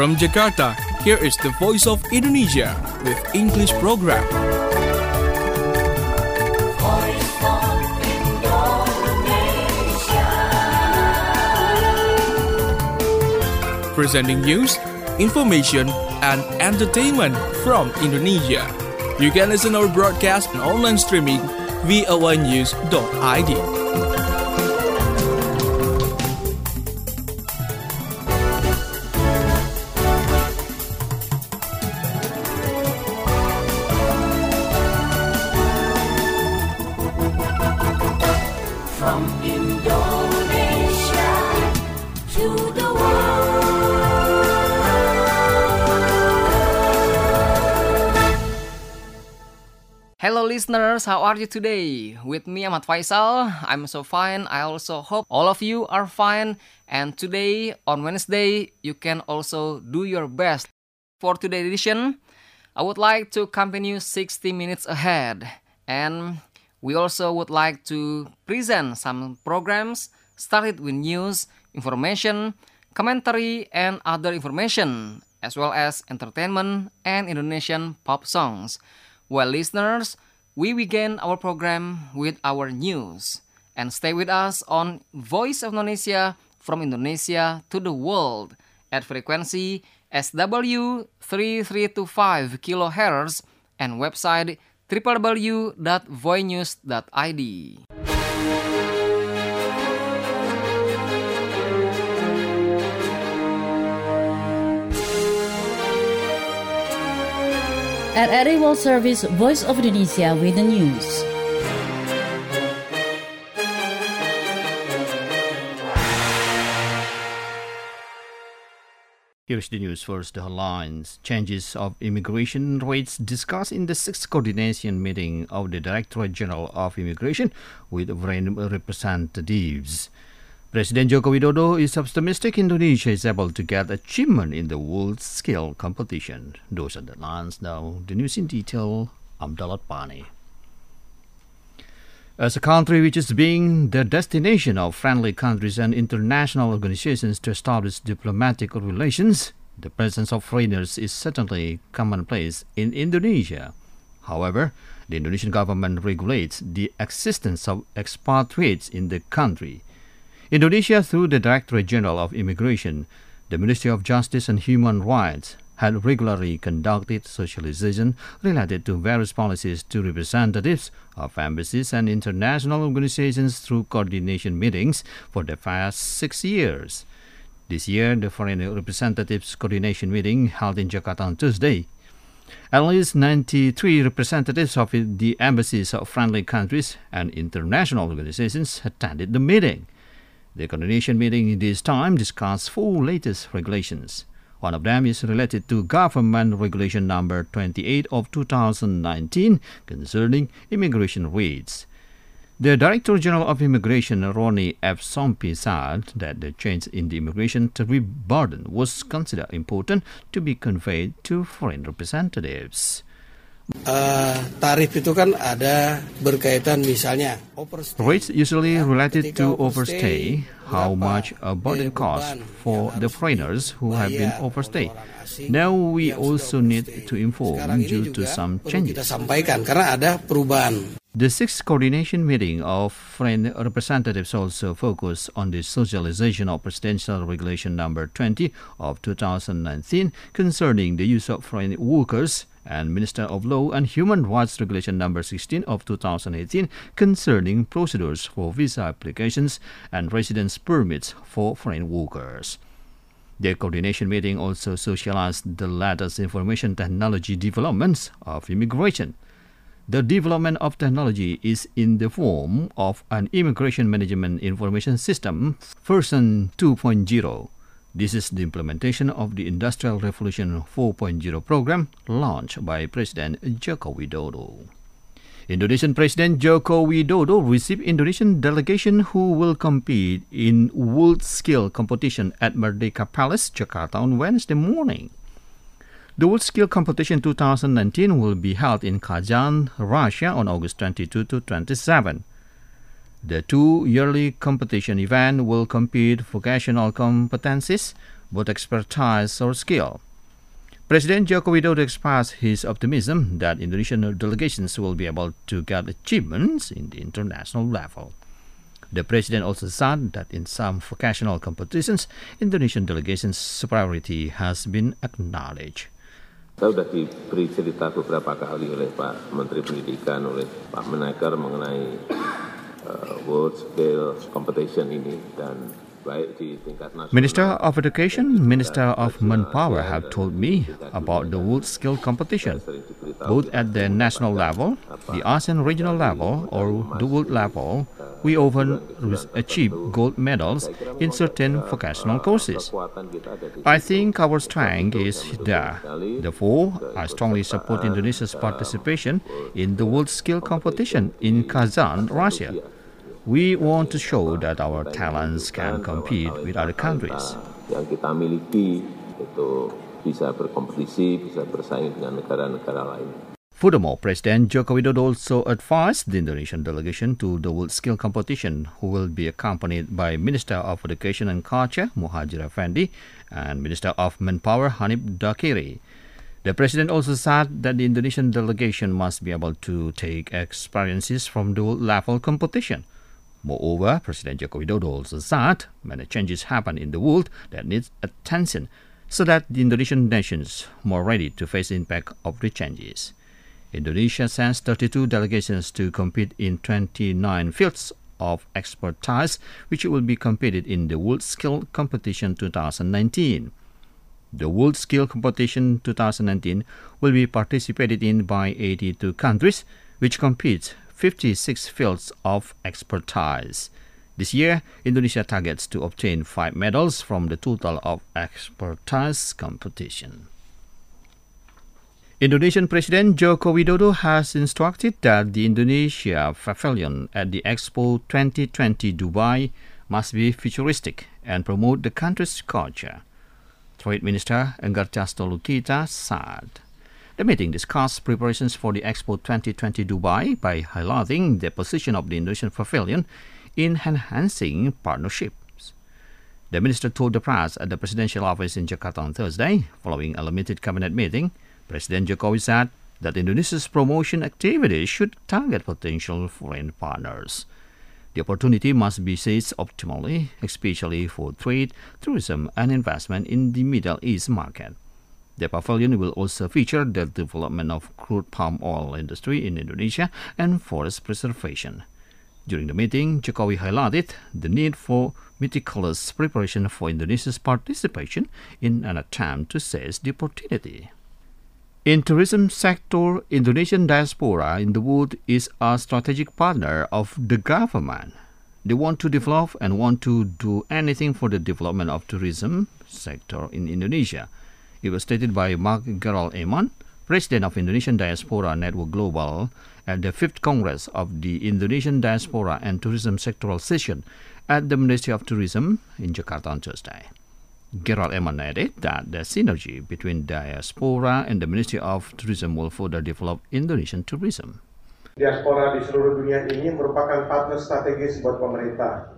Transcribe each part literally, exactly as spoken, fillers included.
From Jakarta, here is the Voice of Indonesia with English program. Voice of Indonesia. Presenting news, information, and entertainment from Indonesia. You can listen our broadcast and online streaming v o a news dot i d. From Indonesia to the Hello listeners, how are you today? With me Ahmad Faisal, I'm so fine. I also hope all of you are fine. And today, on Wednesday, you can also do your best. For today's edition, I would like to accompany you sixty minutes ahead. And we also would like to present some programs started with news, information, commentary, and other information, as well as entertainment and Indonesian pop songs. Well, listeners, we begin our program with our news. And stay with us on Voice of Indonesia from Indonesia to the world at frequency S W three three two five kilohertz and website w w w dot voinews dot i d. At R A World Service, Voice of Indonesia with the news. Here's the news first. The headlines. Changes of immigration rates discussed in the sixth coordination meeting of the Directorate General of Immigration with foreign representatives. President Joko Widodo is optimistic Indonesia is able to get achievement in the world-scale competition. Those are the lines. Now, the news in detail. I'm Dalat Pani. As a country which is being the destination of friendly countries and international organizations to establish diplomatic relations, the presence of foreigners is certainly commonplace in Indonesia. However, the Indonesian government regulates the existence of expatriates in the country. Indonesia, through the Directorate General of Immigration, the Ministry of Justice and Human Rights, had regularly conducted socialization related to various policies to representatives of embassies and international organizations through coordination meetings for the past six years. This year, the Foreign Representatives Coordination Meeting held in Jakarta on Tuesday. At least ninety-three representatives of the embassies of friendly countries and international organizations attended the meeting. The coordination meeting this time discussed four latest regulations. One of them is related to Government Regulation Number twenty-eight of two thousand nineteen concerning immigration rates. The Director General of Immigration, Roni F. Sompi, said that the change in the immigration tariff burden was considered important to be conveyed to foreign representatives. Uh, tarif itu kan ada berkaitan misalnya rates usually related to overstay, how much a burden costs for the foreigners who have been overstayed. Now we also need to inform due to some changes. Kita sampaikan karena ada perubahan. The sixth coordination meeting of foreign representatives also focused on the socialization of Presidential Regulation Number twenty of two thousand nineteen concerning the use of foreign workers and Minister of Law and Human Rights Regulation Number sixteen of two thousand eighteen concerning procedures for visa applications and residence permits for foreign workers. The coordination meeting also socialized the latest information technology developments of immigration. The development of technology is in the form of an Immigration Management Information System, version two point oh. This is the implementation of the Industrial Revolution four point oh program launched by President Joko Widodo. Indonesian President Joko Widodo received Indonesian delegation who will compete in world-scale competition at Merdeka Palace, Jakarta on Wednesday morning. The World Skill Competition twenty nineteen will be held in Kazan, Russia on August twenty-second to twenty-seventh. The two-yearly competition event will compete vocational competencies, both expertise or skill. President Joko Widodo expressed his optimism that Indonesian delegations will be able to get achievements in the international level. The president also said that in some vocational competitions, Indonesian delegations' superiority has been acknowledged. Saya sudah diberi cerita beberapa kali oleh Pak Menteri Pendidikan, oleh Pak Menaker mengenai uh, world scale competition ini, dan baik di tingkat nasional. Minister of Education, Minister of Manpower have told me about the world scale competition, both at the national level, the ASEAN regional level, or the world level. We often achieve gold medals in certain vocational courses. I think our strength is there. Therefore, I strongly support Indonesia's participation in the world skill competition in Kazan, Russia. We want to show that our talents can compete with other countries. Yang kita miliki itu bisa berkompetisi, bisa bersaing dengan negara-negara lain. Furthermore, President Joko Widodo also advised the Indonesian delegation to the World Skill Competition, who will be accompanied by Minister of Education and Culture, Muhajir Effendi, and Minister of Manpower, Hanif Dakiri. The President also said that the Indonesian delegation must be able to take experiences from the world-level competition. Moreover, President Joko Widodo also said many changes happen in the world that needs attention, so that the Indonesian nations more ready to face the impact of the changes. Indonesia sends thirty-two delegations to compete in twenty-nine fields of expertise, which will be competed in the World Skill Competition twenty nineteen. The World Skill Competition twenty nineteen will be participated in by eighty-two countries, which compete fifty-six fields of expertise. This year, Indonesia targets to obtain five medals from the total of expertise competition. Indonesian President Joko Widodo has instructed that the Indonesia Pavilion at the Expo twenty twenty Dubai must be futuristic and promote the country's culture. Trade Minister Enggartia Stolokita said. The meeting discussed preparations for the Expo twenty twenty Dubai by highlighting the position of the Indonesian Pavilion in enhancing partnerships. The minister told the press at the presidential office in Jakarta on Thursday, following a limited cabinet meeting. President Jokowi said that Indonesia's promotion activities should target potential foreign partners. The opportunity must be seized optimally, especially for trade, tourism, and investment in the Middle East market. The pavilion will also feature the development of crude palm oil industry in Indonesia and forest preservation. During the meeting, Jokowi highlighted the need for meticulous preparation for Indonesia's participation in an attempt to seize the opportunity. In tourism sector, Indonesian diaspora in the world is a strategic partner of the government. They want to develop and want to do anything for the development of tourism sector in Indonesia. It was stated by Mark Gerald Eman, President of Indonesian Diaspora Network Global, at the fifth Congress of the Indonesian Diaspora and Tourism Sectoral Session at the Ministry of Tourism in Jakarta on Tuesday. Gerald Eman added that the synergy between diaspora and the Ministry of Tourism will further develop Indonesian tourism. Diaspora di seluruh dunia ini merupakan partner strategis buat pemerintah.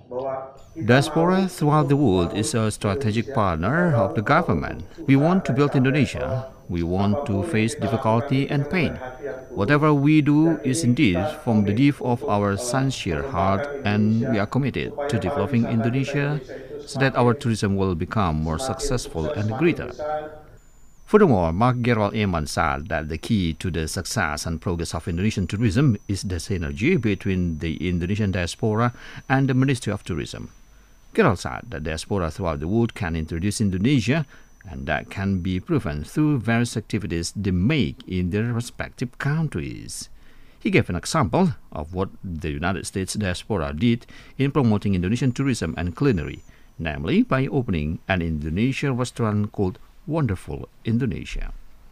Diaspora throughout the world is a strategic partner of the government. We want to build Indonesia. We want to face difficulty and pain. Whatever we do is indeed from the depth of our sincere heart, and we are committed to developing Indonesia so that our tourism will become more successful and greater. Furthermore, Mark Gerald Eman said that the key to the success and progress of Indonesian tourism is the synergy between the Indonesian diaspora and the Ministry of Tourism. Gerald said that diaspora throughout the world can introduce Indonesia, and that can be proven through various activities they make in their respective countries. He gave an example of what the United States diaspora did in promoting Indonesian tourism and culinary, namely by opening an Indonesian restaurant called Wonderful Indonesia.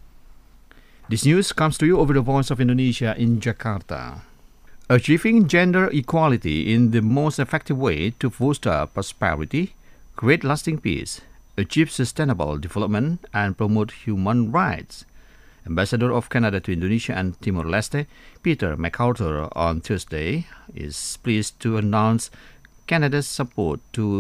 This news comes to you over the Voice of Indonesia in Jakarta. Achieving gender equality in the most effective way to foster prosperity, create lasting peace, achieve sustainable development, and promote human rights. Ambassador of Canada to Indonesia and Timor-Leste, Peter MacArthur, on Tuesday is pleased to announce Canada's support to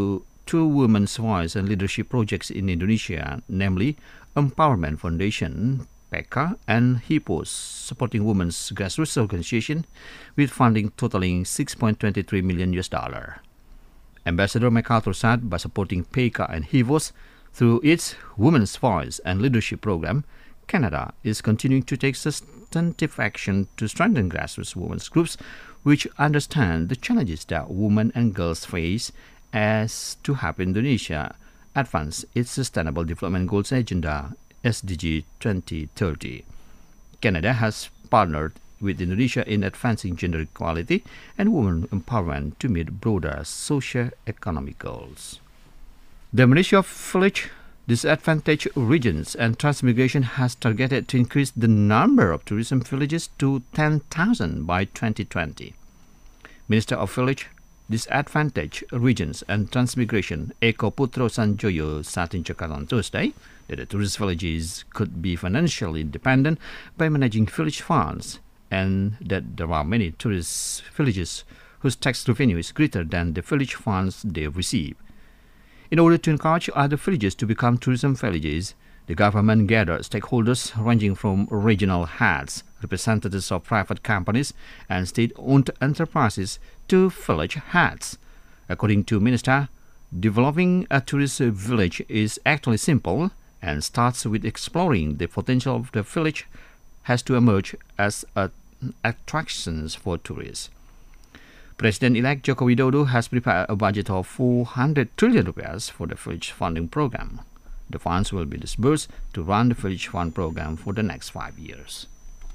two women's voice and leadership projects in Indonesia, namely Empowerment Foundation, P E K A, and HIPOS, supporting women's grassroots organization with funding totaling six point two three million U S dollar. Ambassador MacArthur said by supporting P E K A and HIPOS through its Women's Voice and Leadership Program, Canada is continuing to take substantive action to strengthen grassroots women's groups which understand the challenges that women and girls face as to help Indonesia advance its Sustainable Development Goals Agenda S D G twenty thirty. Canada has partnered with Indonesia in advancing gender equality and women empowerment to meet broader socio-economic goals. The Ministry of Village, Disadvantaged Regions and Transmigration has targeted to increase the number of tourism villages to ten thousand by twenty twenty. Minister of Village, Disadvantaged Regions and Transmigration Eko Putro Sanjoyo said in Jakarta on Thursday that the tourist villages could be financially independent by managing village funds, and that there are many tourist villages whose tax revenue is greater than the village funds they receive. In order to encourage other villages to become tourism villages, the government gathered stakeholders ranging from regional heads, representatives of private companies, and state-owned enterprises to village heads. According to Minister, developing a tourist village is actually simple and starts with exploring the potential of the village has to emerge as a, attractions for tourists. President-elect Joko Widodo has prepared a budget of four hundred trillion rupiahs for the Village Funding Program. The funds will be disbursed to run the Village Fund Program for the next five years.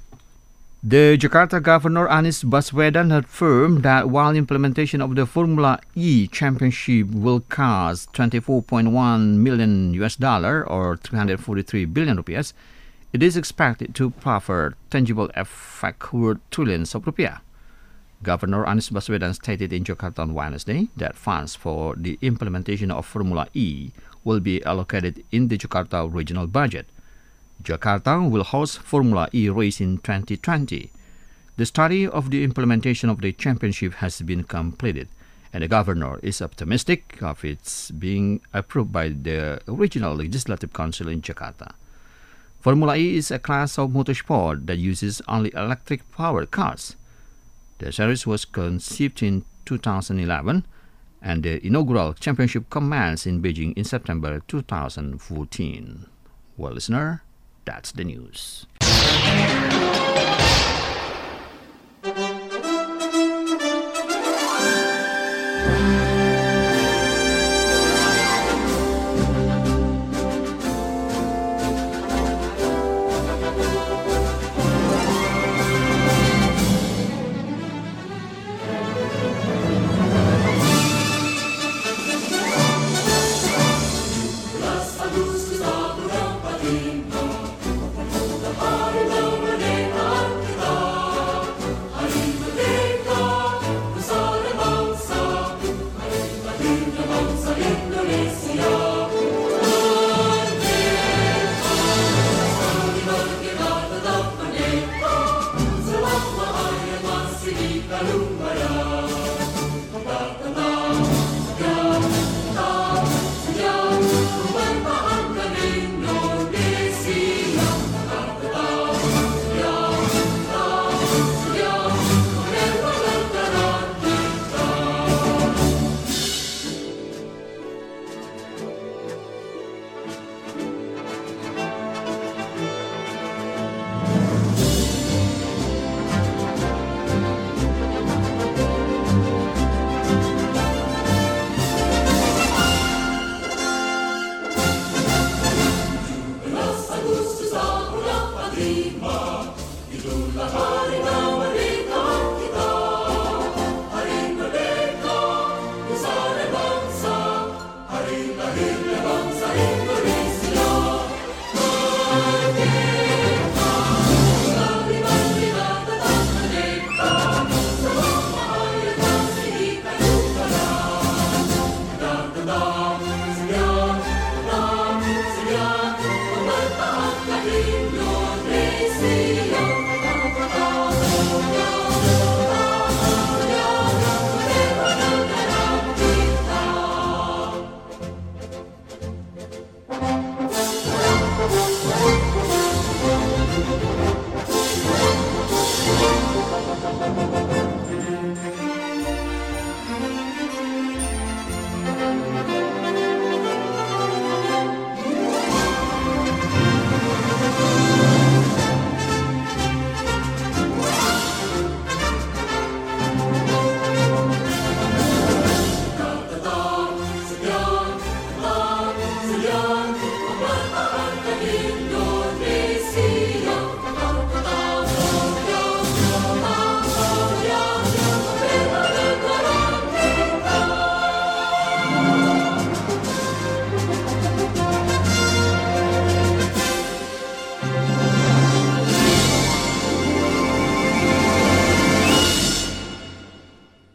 The Jakarta Governor Anies Baswedan affirmed that while implementation of the Formula E Championship will cost twenty-four point one million U S dollar or three hundred forty-three billion rupiahs, it is expected to proffer tangible effect worth trillions of rupiah. Governor Anies Baswedan stated in Jakarta on Wednesday that funds for the implementation of Formula E will be allocated in the Jakarta regional budget. Jakarta will host Formula E race in twenty twenty. The study of the implementation of the championship has been completed, and the governor is optimistic of its being approved by the Regional Legislative Council in Jakarta. Formula E is a class of motorsport that uses only electric-powered cars. The series was conceived in two thousand eleven, and the inaugural championship commenced in Beijing in September two thousand fourteen. Well, listener, that's the news.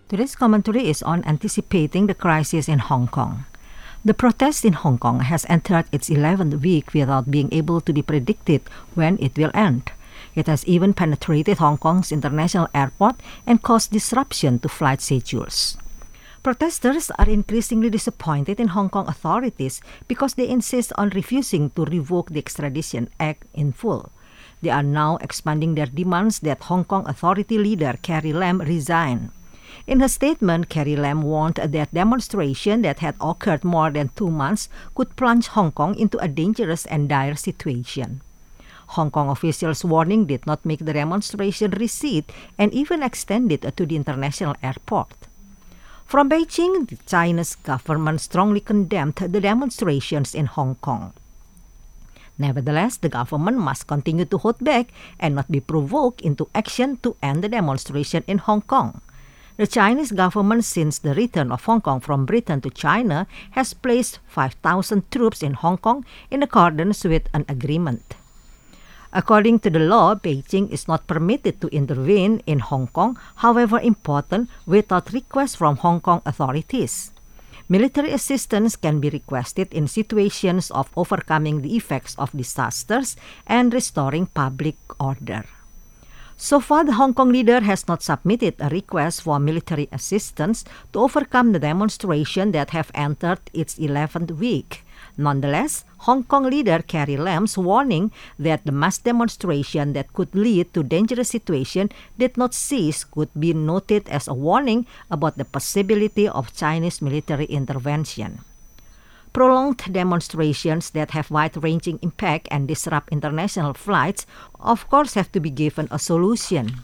Today's commentary is on anticipating the crisis in Hong Kong. The protest in Hong Kong has entered its eleventh week without being able to be predicted when it will end. It has even penetrated Hong Kong's international airport and caused disruption to flight schedules. Protesters are increasingly disappointed in Hong Kong authorities because they insist on refusing to revoke the Extradition Act in full. They are now expanding their demands that Hong Kong Authority leader Carrie Lam resign. In her statement, Carrie Lam warned that demonstration that had occurred more than two months could plunge Hong Kong into a dangerous and dire situation. Hong Kong officials' warning did not make the demonstration recede and even extended to the international airport. From Beijing, the Chinese government strongly condemned the demonstrations in Hong Kong. Nevertheless, the government must continue to hold back and not be provoked into action to end the demonstration in Hong Kong. The Chinese government, since the return of Hong Kong from Britain to China, has placed five thousand troops in Hong Kong in accordance with an agreement. According to the law, Beijing is not permitted to intervene in Hong Kong, however important, without request from Hong Kong authorities. Military assistance can be requested in situations of overcoming the effects of disasters and restoring public order. So far, the Hong Kong leader has not submitted a request for military assistance to overcome the demonstration that have entered its eleventh week. Nonetheless, Hong Kong leader Carrie Lam's warning that the mass demonstration that could lead to dangerous situation did not cease could be noted as a warning about the possibility of Chinese military intervention. Prolonged demonstrations that have wide-ranging impact and disrupt international flights of course have to be given a solution.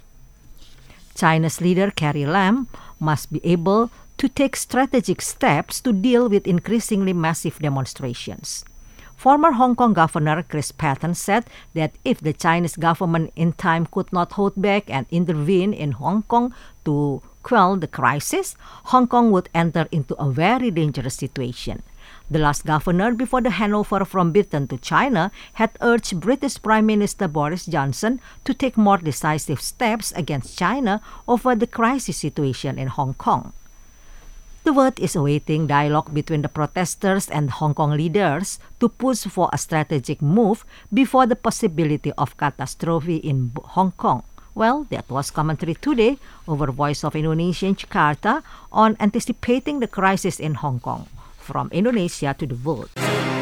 China's leader Carrie Lam must be able to take strategic steps to deal with increasingly massive demonstrations. Former Hong Kong Governor Chris Patten said that if the Chinese government in time could not hold back and intervene in Hong Kong to quell the crisis, Hong Kong would enter into a very dangerous situation. The last governor before the handover from Britain to China had urged British Prime Minister Boris Johnson to take more decisive steps against China over the crisis situation in Hong Kong. The world is awaiting dialogue between the protesters and Hong Kong leaders to push for a strategic move before the possibility of catastrophe in Hong Kong. Well, that was commentary today over Voice of Indonesia in Jakarta on anticipating the crisis in Hong Kong. From Indonesia to the world.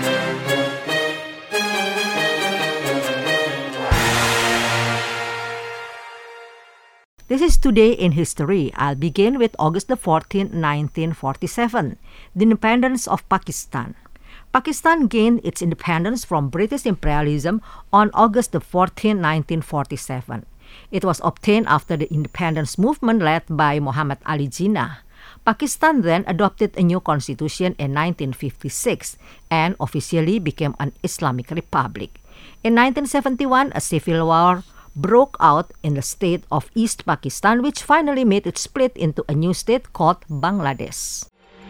This is Today in History. I'll begin with August the fourteenth, nineteen forty-seven, the independence of Pakistan. Pakistan gained its independence from British imperialism on August the fourteenth, nineteen forty-seven. It was obtained after the independence movement led by Muhammad Ali Jinnah. Pakistan then adopted a new constitution in nineteen fifty-six and officially became an Islamic republic. In nineteen seventy-one, a civil war broke out in the state of East Pakistan, which finally made it split into a new state called Bangladesh.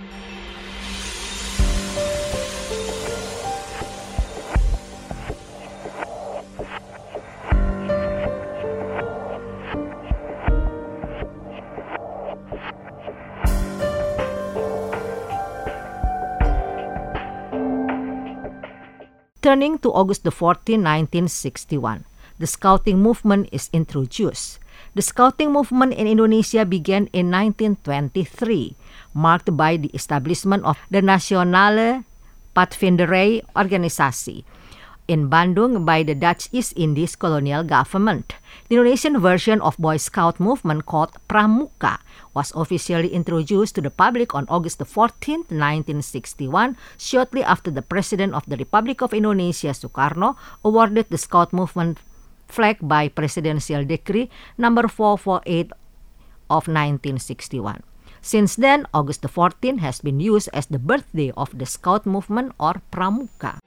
Turning to August the fourteenth, nineteen sixty-one, the Scouting movement is introduced. The Scouting movement in Indonesia began in nineteen twenty-three, marked by the establishment of the Nationale Padvinderij Organisasi in Bandung by the Dutch East Indies colonial government. The Indonesian version of Boy Scout movement called Pramuka was officially introduced to the public on August the fourteenth, nineteen sixty-one, shortly after the President of the Republic of Indonesia, Sukarno, awarded the Scout movement flag by Presidential Decree number four forty-eight of nineteen sixty-one. Since then, August the fourteenth has been used as the birthday of the Scout movement or Pramuka.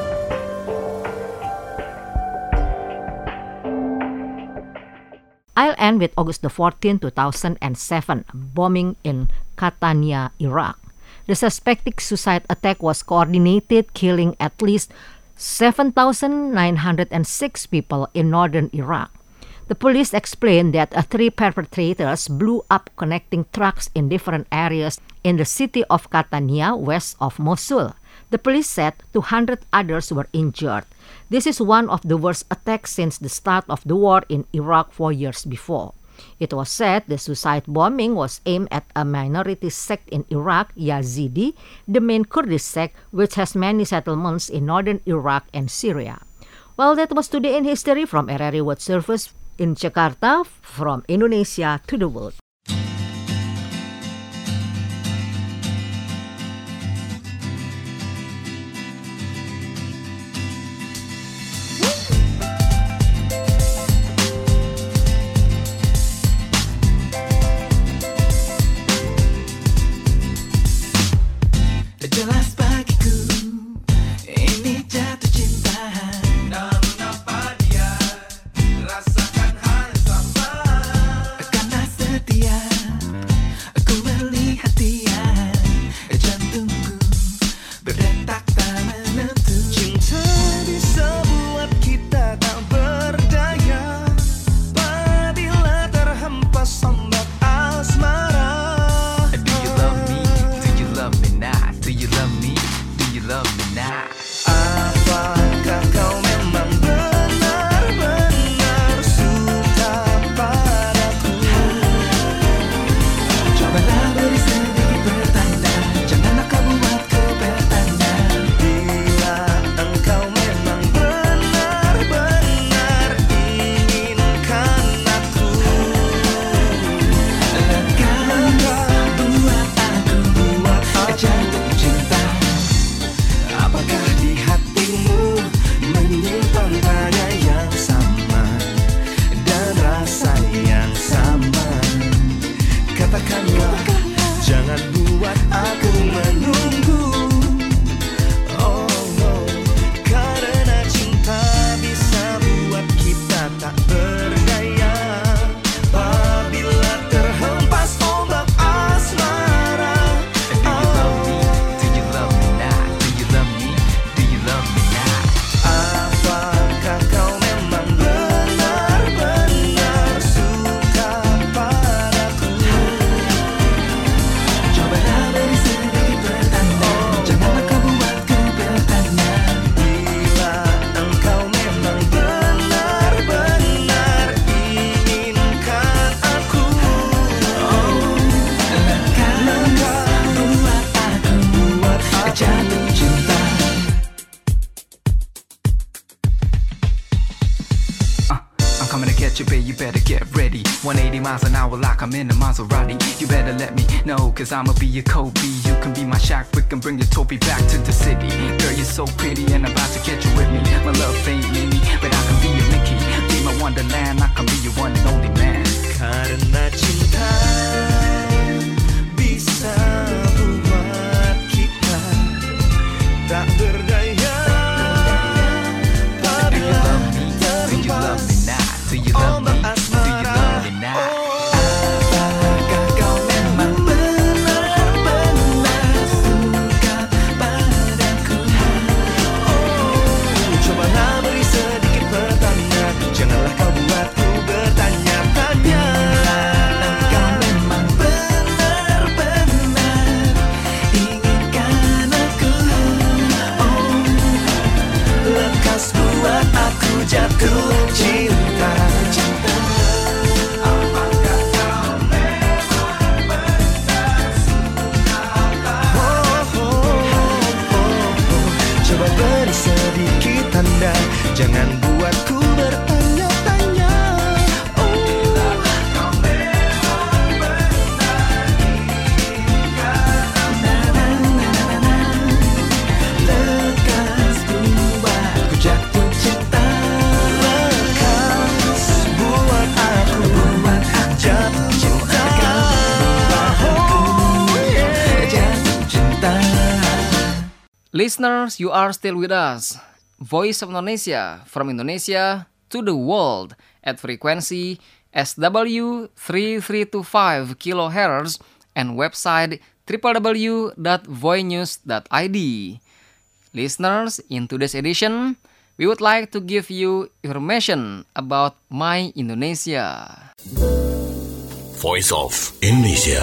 I'll end with August the fourteenth, two thousand seven, bombing in Catania, Iraq. The suspected suicide attack was coordinated, killing at least seven thousand nine hundred six people in northern Iraq. The police explained that uh, three perpetrators blew up connecting trucks in different areas in the city of Catania, west of Mosul. The police said two hundred others were injured. This is one of the worst attacks since the start of the war in Iraq four years before. It was said the suicide bombing was aimed at a minority sect in Iraq, Yazidi, the main Kurdish sect which has many settlements in northern Iraq and Syria. Well, that was Today in History from R R I World Service in Jakarta, from Indonesia to the world. Jelas bagiku ini jatuh cinta. Namun apa dia rasakan hal yang sama. Karena setia aku melihat dia, jantungku berdetak tak menentu. Cinta bisa buat kita tak berdaya apabila terhempas ombak asmara. Do you love me? Do you love me now? Do you love me? Do you love me now? Apakah kau memang benar-benar suka padaku? Cobalah beri sedikit pertanda, janganlah kau buatku bertanya. Bila engkau memang benar-benar inginkan aku, lekas buat aku buat jatuh cinta. Apakah di hatimu menyimpan tanya yang sama dan rasa yang sama? Katakanlah, jangan buat aku menunggu. Oh no, karena cinta bisa buat kita tak berdaya apabila terhempas ombak asmara. Do you love me? Do you love me now? Do you love me? Do you love me now? Apakah kau memang benar-benar suka padaku? Cobalah beri sedikit pertanda, janganlah kau buatku bertanya. Bila engkau memang benar-benar inginkan aku, lekas buat aku buat jatuh cinta. Uh, I'm coming to get you, babe, you better get ready. one eighty miles an hour like I'm in a Maserati. You better let me know, cause I'ma be your Kobe. You can be my Shaq, we can bring your Toby back to the city. Girl, you're so pretty and I'm about to get you with me. My love ain't mini, but I can be your Mickey. Be my wonderland, I can be your one and only man. Karena cinta bisa buat kita tak berdaya apabila terhempas ombak asmara. Apakah kau memang benar-benar suka padaku? Oh, cobalah beri sedikit pertanda, janganlah kau buatku bertanya-tanya. Engkau memang benar-benar inginkan aku. Oh, lekas buat aku jatuh cinta. Apakah kau memang benar suka padaku? Oh, oh, oh, oh. Coba beri sedikit tanda, jangan buatku bertanya-tanya. Oh, kau memang benar inginkan aku. Lekas buatku jatuh cinta. Lekas buat aku buat jatuh cinta. Oh, yeah. Jatuh cinta. Listeners, you are still with us. Voice of Indonesia, from Indonesia to the world at frequency S W three three two five kilohertz and website w w w dot voinews dot i d. Listeners, in today's edition, we would like to give you information about My Indonesia. Voice of Indonesia.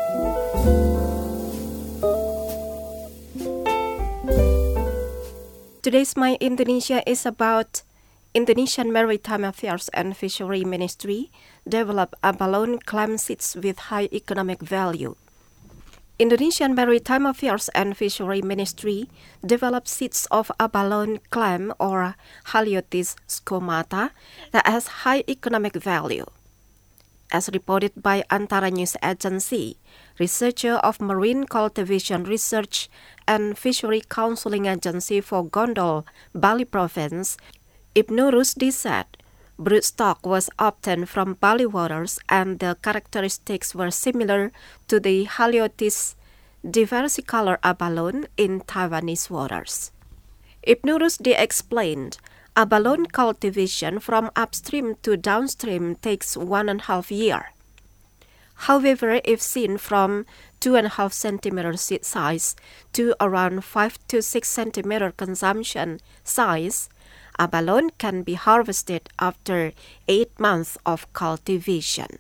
Today's My Indonesia is about Indonesian Maritime Affairs and Fishery Ministry develop abalone clam seeds with high economic value. Indonesian Maritime Affairs and Fishery Ministry developed seeds of abalone clam or Haliotis scomata that has high economic value. As reported by Antara News Agency, researcher of Marine Cultivation Research and Fishery Counseling Agency for Gondol, Bali Province, Ibnu Rusdi said, broodstock was obtained from Bali waters and the characteristics were similar to the Haliotis diversicolor abalone in Taiwanese waters. Ibnu Rusdi explained, abalone cultivation from upstream to downstream takes one and a half year. However, if seen from two and a half centimeter seed size to around five to six centimeter consumption size, abalone can be harvested after eight months of cultivation.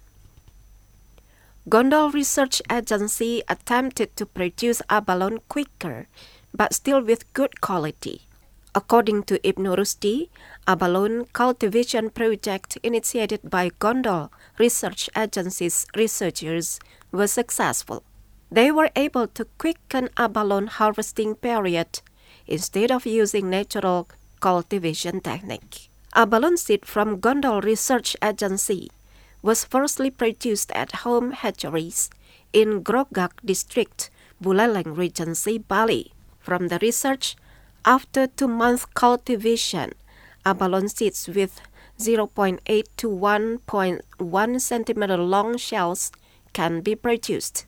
Gondol Research Agency attempted to produce abalone quicker, but still with good quality. According to Ibnu Rusdi, abalone cultivation project initiated by Gondol Research Agency's researchers was successful. They were able to quicken abalone harvesting period instead of using natural cultivation technique. Abalone seed from Gondol Research Agency was firstly produced at home hatcheries in Grogak District, Buleleng Regency, Bali. From the research, after two-month cultivation, abalone seeds with zero point eight to one point one centimeter long shells can be produced.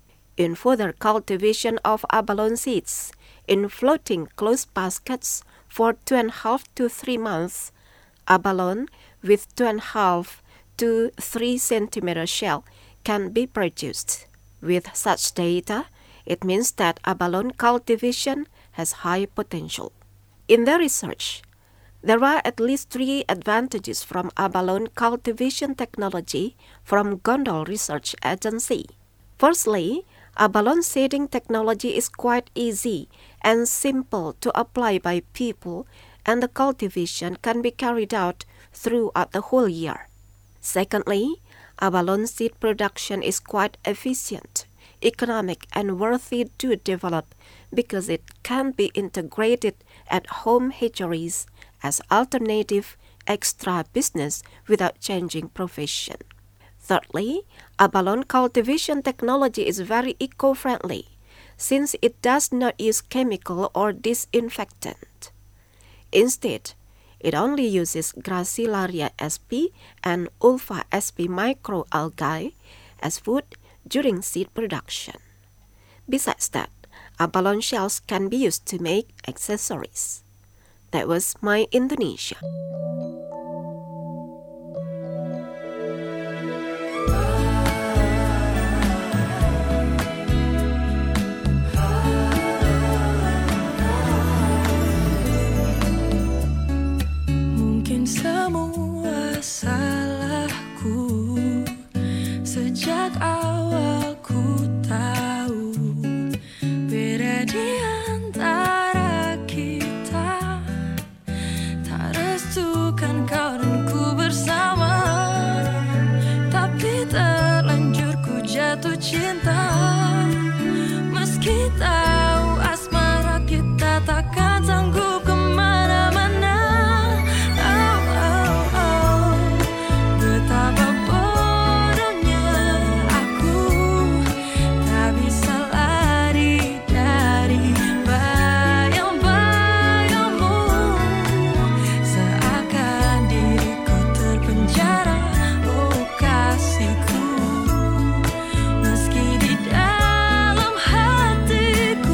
In further cultivation of abalone seeds in floating closed baskets for two and a half to three months, abalone with two and a half to three centimeter shell can be produced. With such data, it means that abalone cultivation has high potential. In their research, there are at least three advantages from abalone cultivation technology from Gondol Research Agency. Firstly, abalone seeding technology is quite easy and simple to apply by people, and the cultivation can be carried out throughout the whole year. Secondly, abalone seed production is quite efficient, economic, and worthy to develop because it can be integrated at home hatcheries as alternative extra business without changing profession. Thirdly, abalone cultivation technology is very eco-friendly since it does not use chemical or disinfectant. Instead, it only uses Gracilaria sp and Ulva sp microalgae as food during seed production. Besides that, abalone shells can be used to make accessories. That was My Indonesia. Mungkin semua salahku sejak awal ku tahu beda di antara kita, tak restukan kau dan ku bersama, tapi terlanjur ku jatuh cinta, meski tahu asmara kita takkan sanggup kemana-mana. Oh, oh, oh. Betapa bodohnya aku, tak bisa lari dari bayang-bayangmu, seakan diriku terpenjara. Oh kasihku, meski di dalam hatiku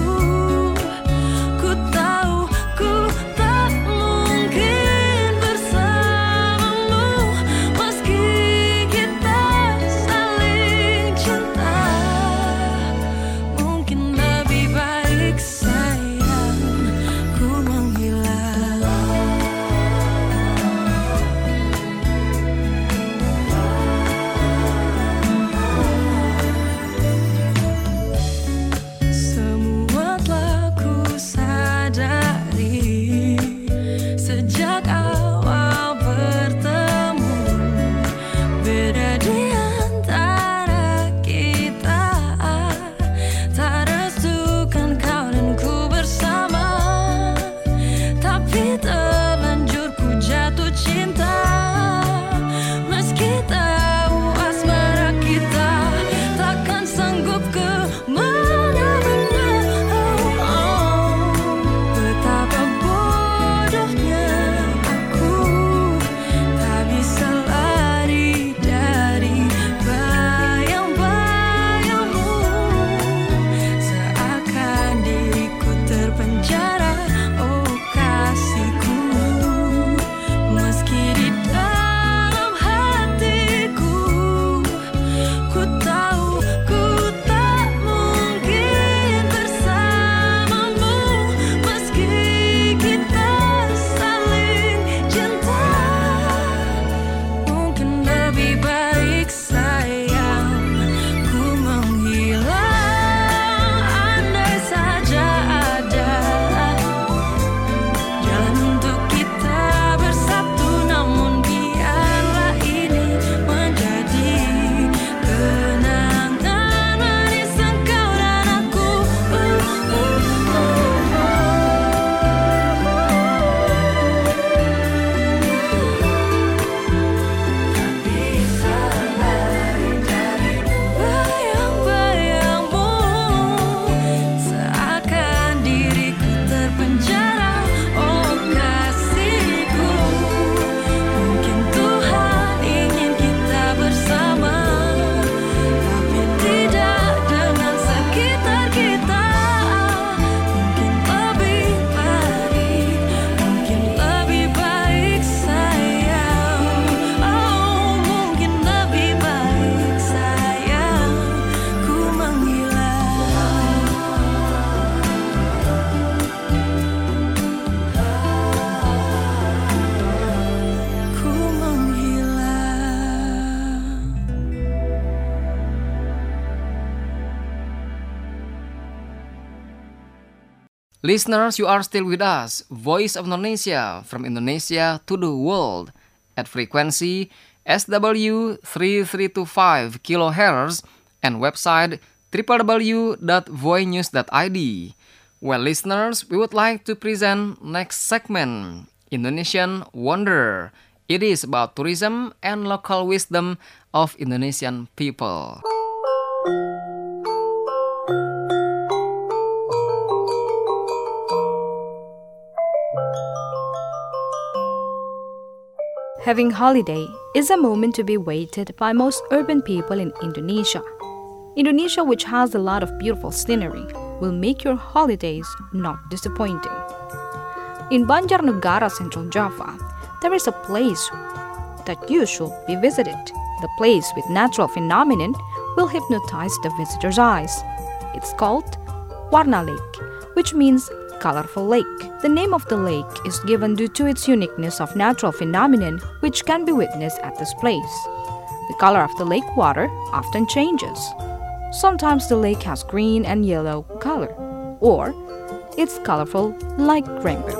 Listeners, you are still with us, Voice of Indonesia, from Indonesia to the world, at frequency S W three three two five kilohertz and website w w w dot voice news dot i d. Well, listeners, we would like to present next segment, Indonesian Wonder. It is about tourism and local wisdom of Indonesian people. Having holiday is a moment to be waited by most urban people in Indonesia. Indonesia, which has a lot of beautiful scenery, will make your holidays not disappointing. In Banjarnegara, Central Java, there is a place that you should be visited. The place with natural phenomenon will hypnotize the visitor's eyes. It's called Warna Lake, which means colorful lake. The name of the lake is given due to its uniqueness of natural phenomenon which can be witnessed at this place. The color of the lake water often changes. Sometimes the lake has green and yellow color, or it's colorful like rainbow.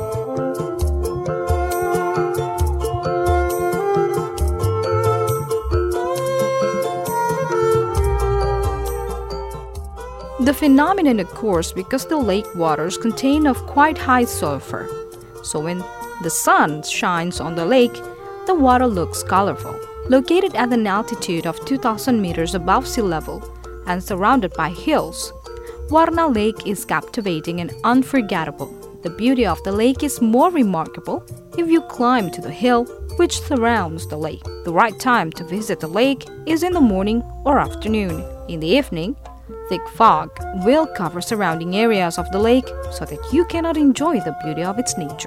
The phenomenon occurs because the lake waters contain of quite high sulfur. So when the sun shines on the lake, the water looks colorful. Located at an altitude of two thousand meters above sea level and surrounded by hills, Warna Lake is captivating and unforgettable. The beauty of the lake is more remarkable if you climb to the hill which surrounds the lake. The right time to visit the lake is in the morning or afternoon. In the evening, thick fog will cover surrounding areas of the lake so that you cannot enjoy the beauty of its nature.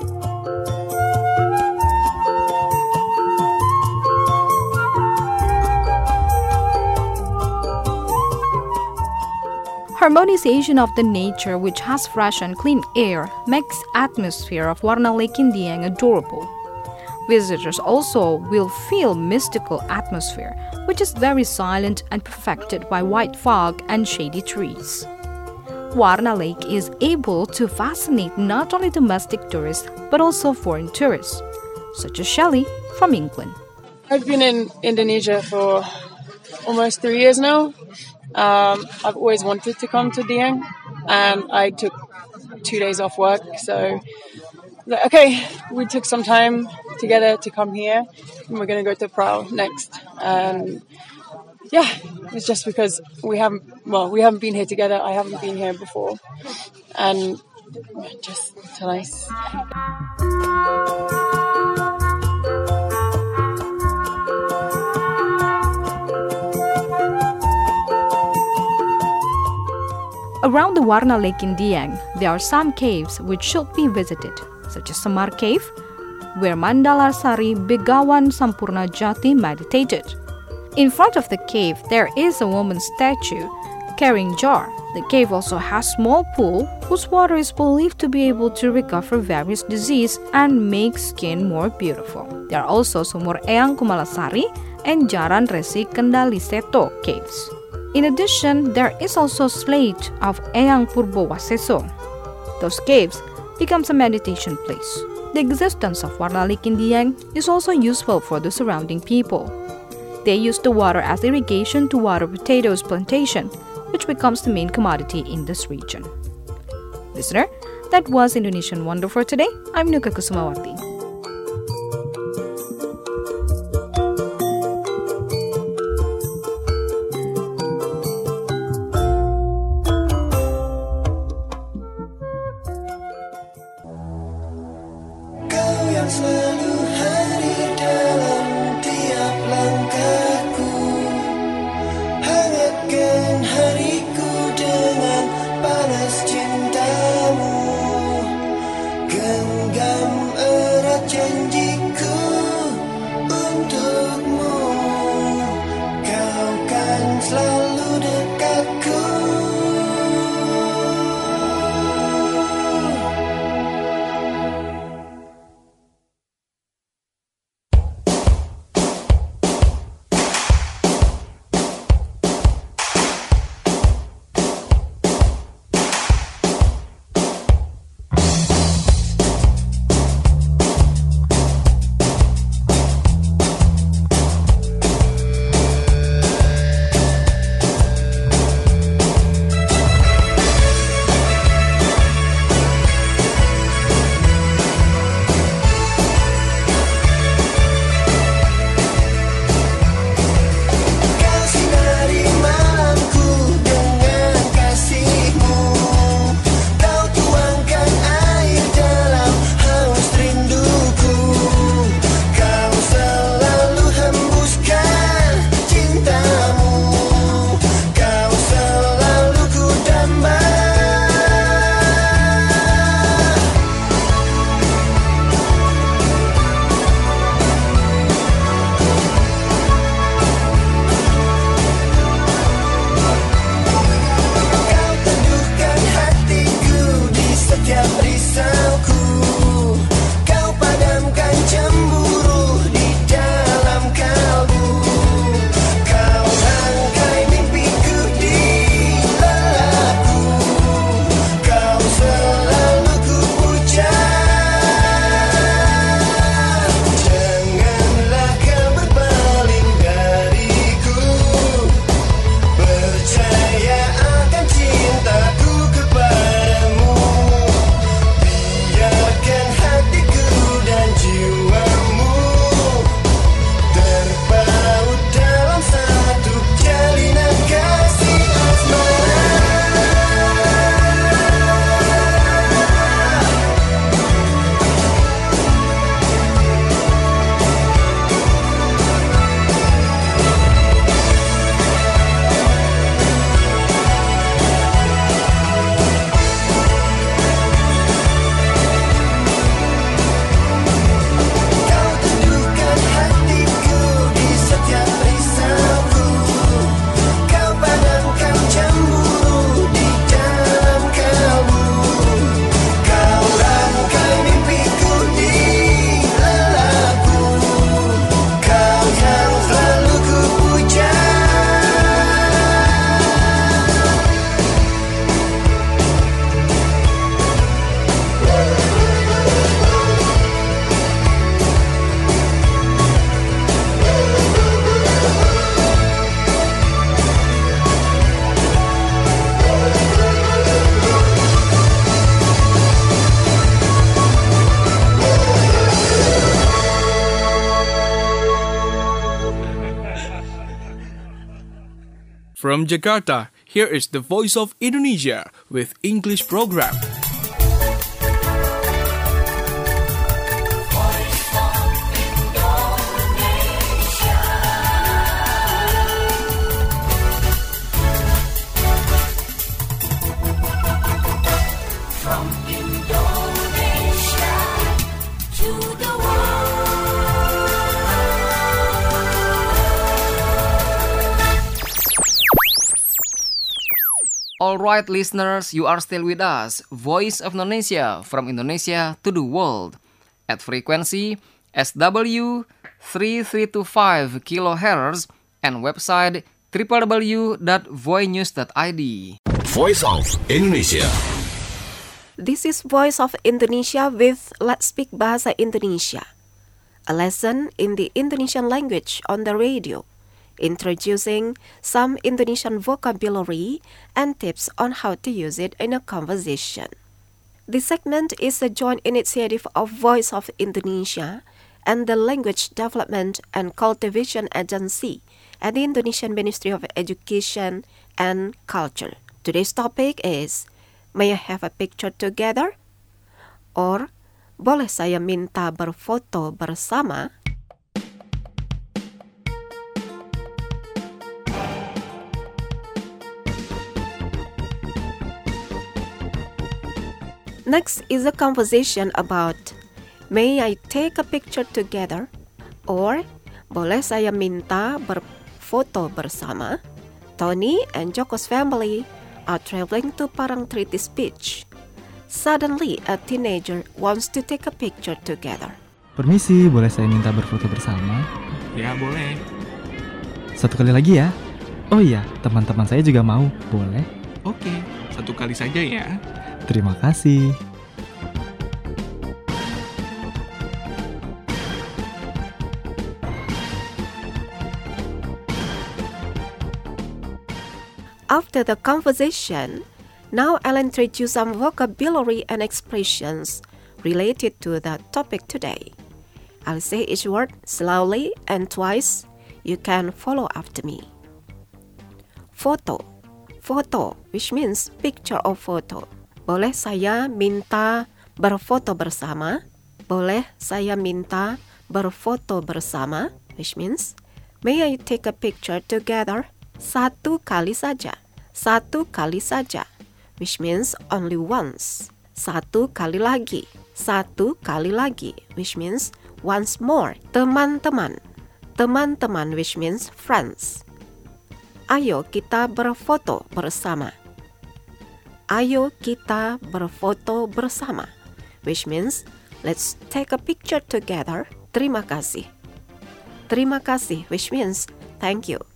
Harmonization of the nature, which has fresh and clean air, makes atmosphere of Warna Lake in Dieng adorable. Visitors also will feel mystical atmosphere, which is very silent and perfected by white fog and shady trees. Warna Lake is able to fascinate not only domestic tourists but also foreign tourists, such as Shelley from England. I've been in Indonesia for almost three years now. Um, I've always wanted to come to Dieng, and I took two days off work, so okay, we took some time together to come here, and we're going to go to Prau next. And yeah, it's just because we haven't, well, we haven't been here together. I haven't been here before, and just so nice. Around the Warna Lake in Dieng, there are some caves which should be visited, such as Semar Cave, where Mandalarsari Begawan Sampurna Jati meditated. In front of the cave, there is a woman's statue carrying jar. The cave also has small pool whose water is believed to be able to recover various diseases and make skin more beautiful. There are also Sumur Eyang Kumalasari and Jaran Resi Kendaliseto caves. In addition, there is also a slate of Eyang Purbowaseso. Those caves becomes a meditation place. The existence of Warna Lake in Dieng is also useful for the surrounding people. They use the water as irrigation to water potatoes plantation, which becomes the main commodity in this region. Listener, that was Indonesian Wonder for today. I'm Nuka Kusumawati. Selalu hadir dalam tiap langkahku, hangatkan hariku dengan panas cintamu, genggam From Jakarta, here is the Voice of Indonesia with English program. Alright listeners, you are still with us, Voice of Indonesia, from Indonesia to the world, at frequency S W three three two five kilohertz and website w w w dot voinews dot i d. Voice of Indonesia. This is Voice of Indonesia with Let's Speak Bahasa Indonesia, a lesson in the Indonesian language on the radio, introducing some Indonesian vocabulary and tips on how to use it in a conversation. This segment is a joint initiative of Voice of Indonesia and the Language Development and Cultivation Agency at the Indonesian Ministry of Education and Culture. Today's topic is, may I have a picture together? Or, boleh saya minta berfoto bersama? Next is a conversation about, may I take a picture together? Or, boleh saya minta berfoto bersama? Tony and Joko's family are traveling to Parangtritis Beach. Suddenly, a teenager wants to take a picture together. Permisi, boleh saya minta berfoto bersama? Ya, boleh. Satu kali lagi ya? Oh iya, teman-teman saya juga mau. Boleh? Oke, satu kali saja ya. Terima kasih. After the conversation, now I'll introduce some vocabulary and expressions related to the topic today. I'll say each word slowly and twice. You can follow after me. Foto. Foto, which means picture or photo. Boleh saya minta berfoto bersama? Boleh saya minta berfoto bersama? Which means, may I take a picture together? Satu kali saja. Satu kali saja. Which means only once. Satu kali lagi. Satu kali lagi. Which means once more. Teman-teman. Teman-teman, which means friends. Ayo kita berfoto bersama. Ayo kita berfoto bersama, which means let's take a picture together. Terima kasih. Terima kasih, which means thank you.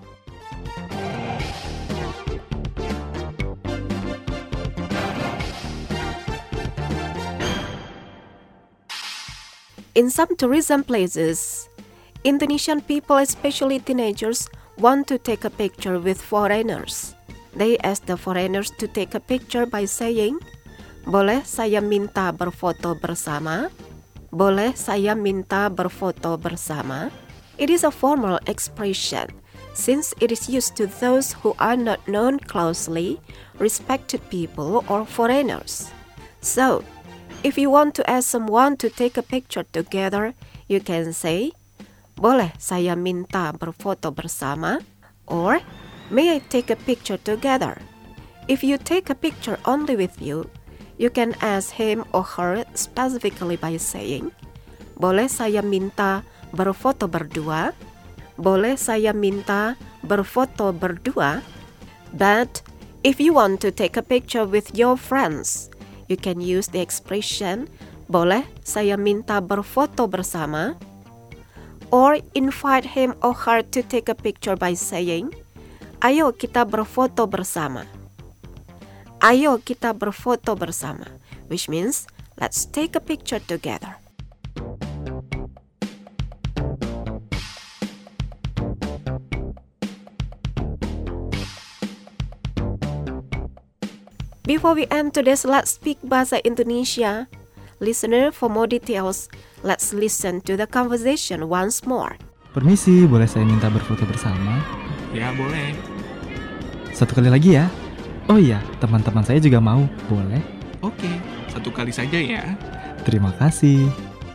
In some tourism places, Indonesian people, especially teenagers, want to take a picture with foreigners. They ask the foreigners to take a picture by saying, boleh saya minta berfoto bersama? Boleh saya minta berfoto bersama? It is a formal expression since it is used to those who are not known closely, respected people or foreigners. So, if you want to ask someone to take a picture together, you can say, boleh saya minta berfoto bersama? Or, may I take a picture together? If you take a picture only with you, you can ask him or her specifically by saying, boleh saya minta berfoto berdua? Boleh saya minta berfoto berdua? But if you want to take a picture with your friends, you can use the expression, boleh saya minta berfoto bersama? Or invite him or her to take a picture by saying, ayo kita berfoto bersama. Ayo kita berfoto bersama, which means let's take a picture together. Before we end today's Let's Speak Bahasa Indonesia, listener, for more details, let's listen to the conversation once more. Permisi, boleh saya minta berfoto bersama? Ya, boleh. Satu kali lagi ya. Oh iya, teman-teman saya juga mau. Boleh? Oke, satu kali saja ya. Terima kasih.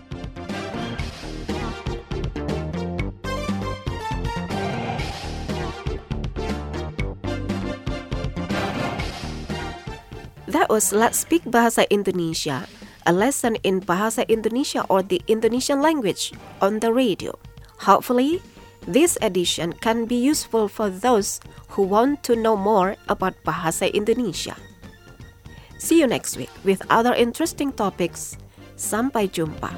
That was Let's Speak Bahasa Indonesia, a lesson in Bahasa Indonesia or the Indonesian language on the radio. Hopefully, this edition can be useful for those who want to know more about Bahasa Indonesia. See you next week with other interesting topics. Sampai jumpa.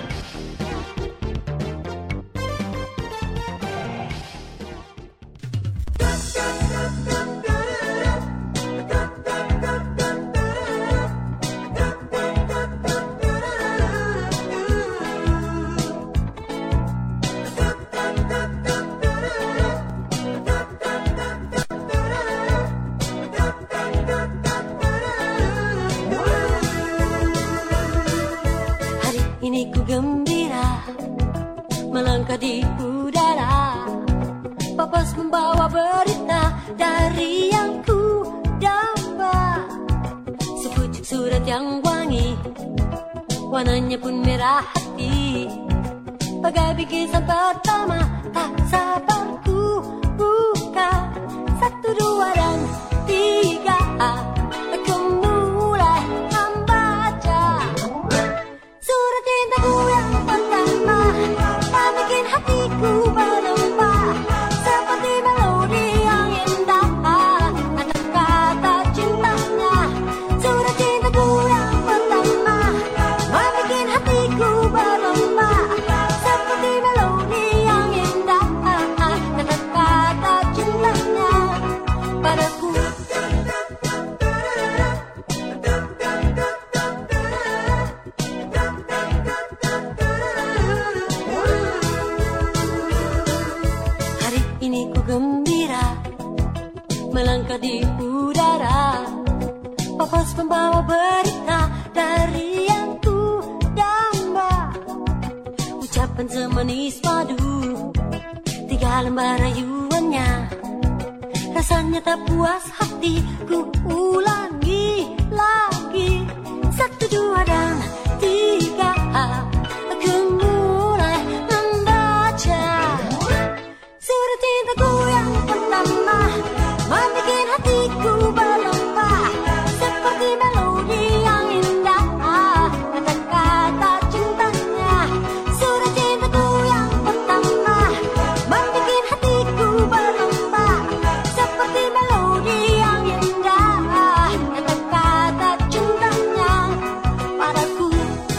Ini ku gembira melangkah di udara, Papas membawa berita dari yang ku damba. Sepucuk surat yang wangi, warnanya pun merah hati, bagai bingkisan pertama. Tak sabar ku buka, satu dua dan tiga, aku mulai membaca. Surat cintaku yang pertama, tak bikin hatiku berlembah, seperti melodi yang indah, kata-kata cintanya. Surat cintaku yang pertama, tak bikin hatiku berlembah, seperti melodi yang indah, kata-kata cintanya padaku. Ini ku gembira melangkah di udara, Papas membawa berita dari yang ku damba. Ucapan semanis madu, tiga lembar rayuannya, rasanya tak puas hati, ku ulangi lagi. Satu dua dan tiga, aku mulai membaca. Surat cintaku yang pertama, membikin hatiku berlembah, seperti melodi yang indah, kata-kata cintanya. Surat cintaku yang pertama, membikin hatiku berlembah, seperti melodi yang indah, kata-kata cintanya padaku.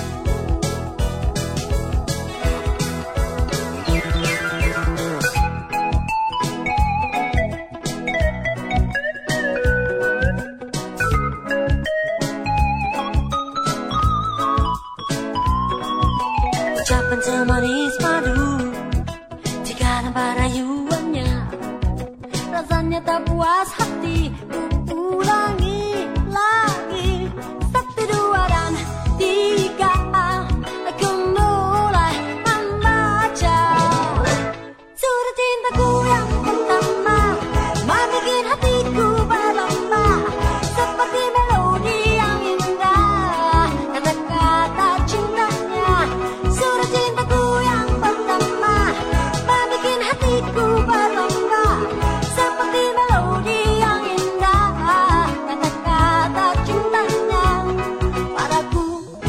Ucapan semanis madu, tiga lembar rayuannya, rasanya tak puas hati, ku ulangi lagi. Satu dua dan tiga, aku mulai membaca. Surat cintaku yang pertama, membikin hatiku berlembah, seperti melodi yang indah, kata-kata cintanya. Surat cintaku yang pertama, membikin hatiku berlembah, seperti melodi yang indah, kata-kata cintanya padaku.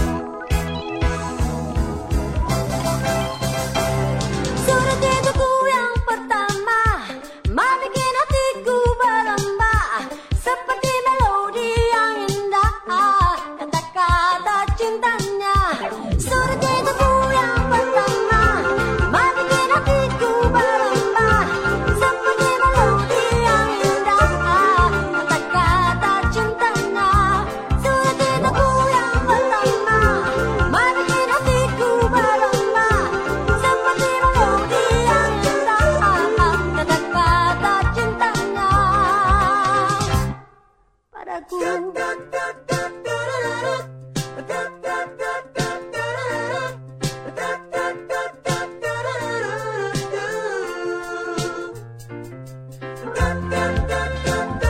Surat cintaku yang pertama, membikin hatiku berlembah, seperti melodi yang indah, kata-kata cintanya. Surat cintaku yang pertama, membikin hatiku berlembah, seperti melodi yang indah, kata-kata cintanya. Surat cintaku yang pertama, membikin hatiku berlembah, seperti melodi yang indah, kata-kata cintanya padaku. Da da da da da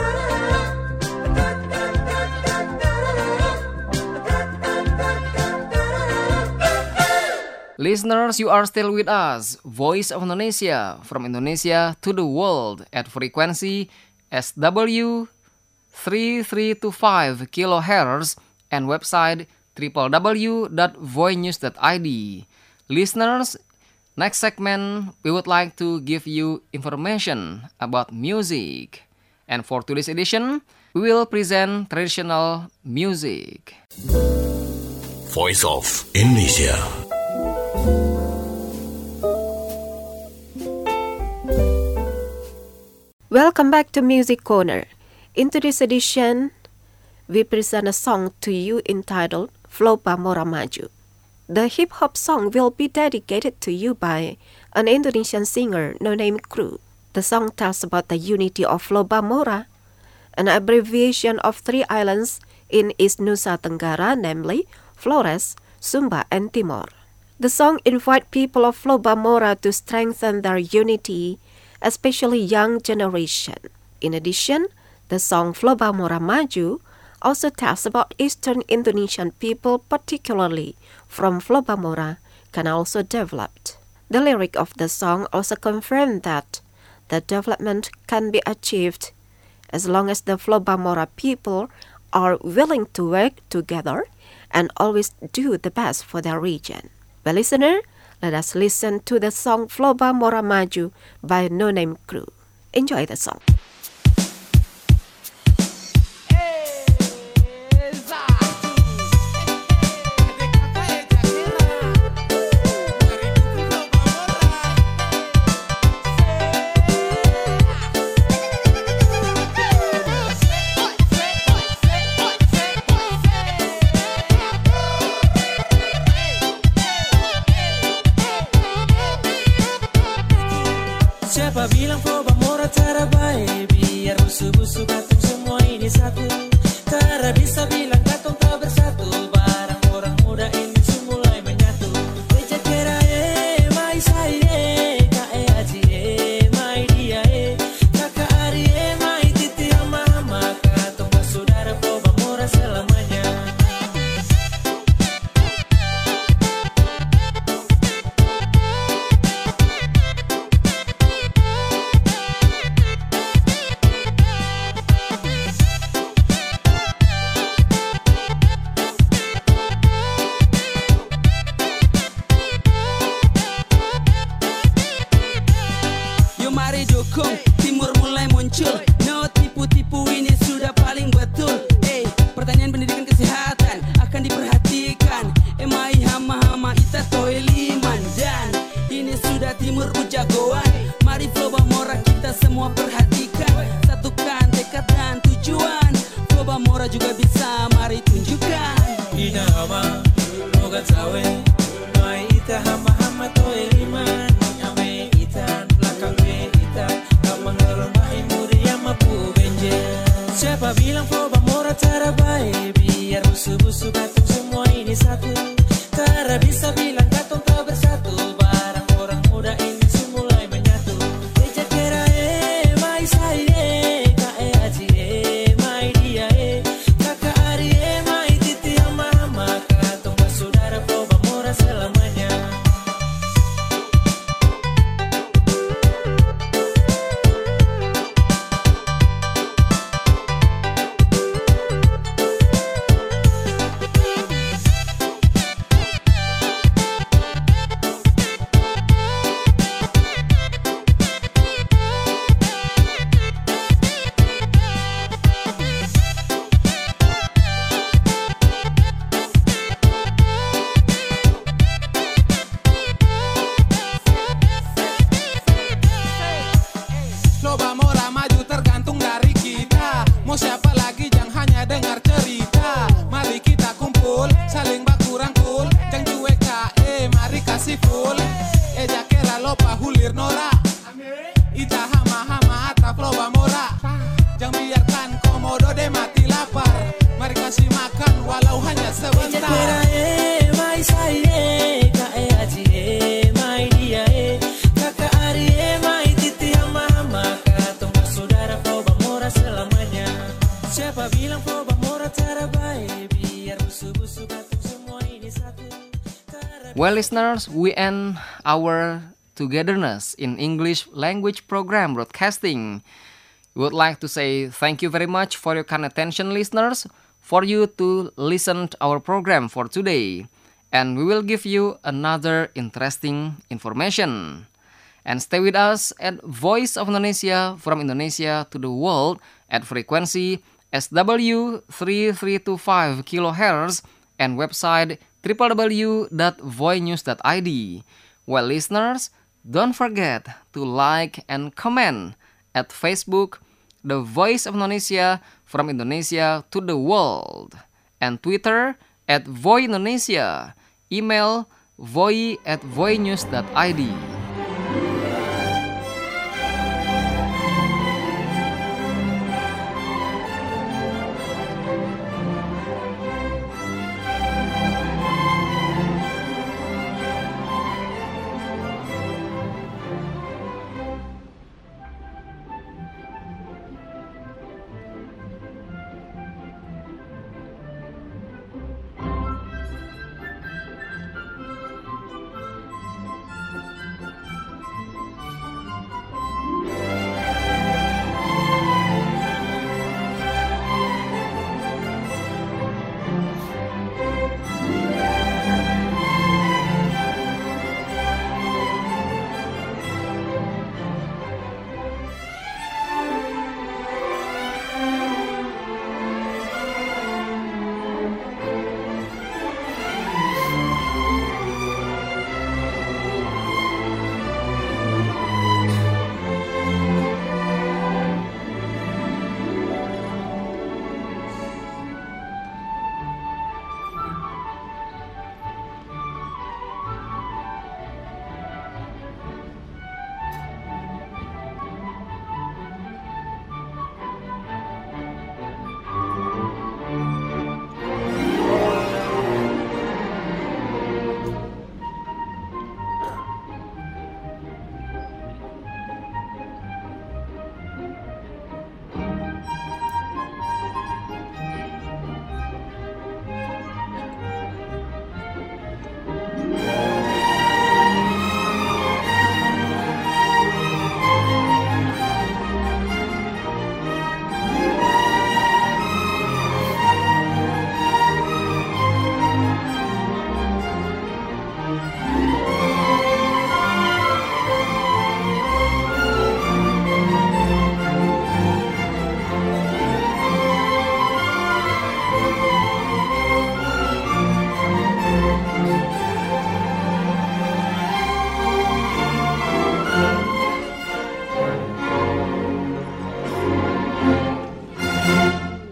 Listeners, you are still with us, Voice of Indonesia, from Indonesia to the world at frequency S W three three two five kilohertz and website w w w dot voinews dot i d. Listeners, next segment we would like to give you information about music. And for today's edition, we will present traditional music. Voice of Indonesia. Welcome back to Music Corner. In today's edition, we present a song to you entitled Flow Bamora Maju. The hip-hop song will be dedicated to you by an Indonesian singer no name Crew. The song tells about the unity of Flow Bamora, an abbreviation of three islands in East Nusa Tenggara, namely Flores, Sumba, and Timor. The song invites people of Flow Bamora to strengthen their unity, especially young generation. In addition, the song Flow Bamora Maju also tells about Eastern Indonesian people, particularly from Flow Bamora, can also develop. The lyric of the song also confirm that the development can be achieved as long as the Flow Bamora people are willing to work together and always do the best for their region. Well, listener, let us listen to the song Flow Bamora Maju by No Name Crew. Enjoy the song. Siapa bilang Flow Bamora cara baik, biar musuh-musuh katong semua ini satu. Cara bisa bilang katong tak bersatu, barang orang muda ini semulai menyatu. Eja kera eh, mai sai eh, kae aji eh, mai dia eh, kakak Ari eh, mai titi ama-ama, katong bersaudara Flow Bamora selamanya. Mari dukung, Timur mulai muncul. No tipu-tipu, ini sudah paling betul. Eh, pertanyaan pendidikan kesehatan akan diperhatikan. Emai hama-hama ita toeliman. Dan ini sudah Timur ujagoan. Mari Flow Bamora kita semua perhatikan. Satukan tekad dan tujuan. Flow Bamora juga bisa, mari tunjukkan. Ina hama, moga tawe. Mai ita hama-hama toeliman. Siapa bilang Flow Bamora cara baik, biar musuh-musuh katong semua ini satu. Cara bisa bilang katong tak bersatu, barang orang muda ini semulai menyatu. Eja kera eh, mai sai eh, kae aji eh, mai dia eh, kakak Ari eh, mai titi ama-ama, katong bersaudara Flow Bamora selamanya. Flow Bamora maju tergantung dari kita. Mau siapa lagi jangan hanya dengar cerita. Mari kita kumpul, saling baku rangkul. Jangan cuek kae, mari kasih full. Eja kera lopa hulir nora. Ita hama-hama ata Flow Bamora. Jangan biarkan komodo de mati lapar. Mari kasih makan walau hanya sebentar. Eja kera eh, mai sai eh, kae aji eh, mai dia eh, kakak Ari eh, mai titi ama-ama, katong bersaudara Flow Bamora selamanya. Siapa bilang Flow Bamora cara baik, biar musuh-musuh katong semua ini satu. Cara Well, listeners, we end our togetherness in English language program broadcasting. We would like to say thank you very much for your kind attention, listeners, for you to listen to our program for today. And we will give you another interesting information. And stay with us at Voice of Indonesia from Indonesia to the world at frequency S W three three two five kilohertz and website w w w dot voy news dot i d. Well, listeners, don't forget to like and comment at Facebook, The Voice of Indonesia from Indonesia to the world, and Twitter at Voy Indonesia, email voy at voy news dot i d.